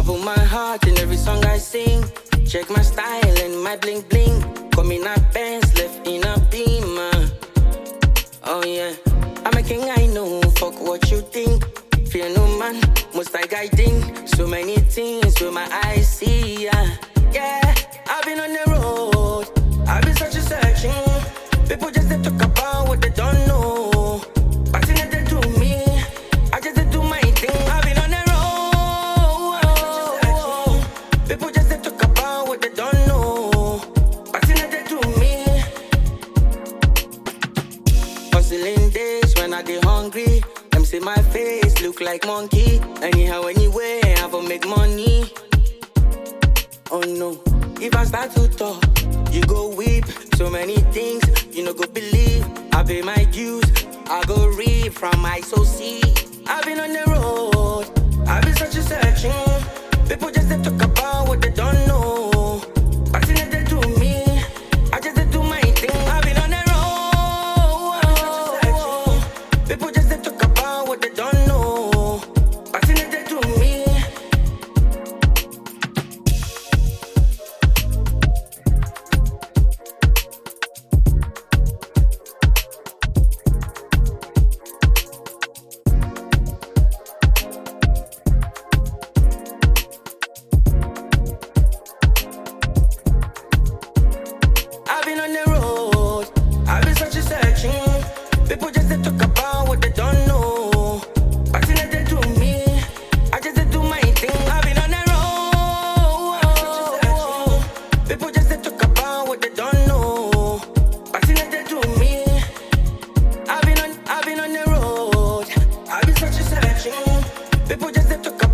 put my heart in every song I sing. Check my style and my bling bling. Come in a Benz, left in a Beamer. Oh yeah, I'm a king, I know. Fuck what you think. Fear no man, must I guiding. So many things with my eyes see. Yeah, I've been on the road. I've been searching. People just they talk about what they don't know. But in they do me, I just they do my thing. I've been on the road. People just they talk about what they don't know. But in they do me. Hustling days when I get hungry. Them say my face look like monkey. Anyhow, anyway, I have to make money. Oh no, if I start to talk, you go weep. So many things you no go believe. I pay my dues, I go read from my SOC. I've been on the road, I've been searching. People just they talk about what they don't know. But in they do me, I just they do my thing. I've been on the road. People just they talk about what they don't know. But in they do me. I've been on the road, I've been searching. People just they talk about what they don't know. But in they do me, I just they do my thing. I've been on the road. People just they talk about what they don't know. But in they do me. I've been on the road, I've been searching. People just they talk about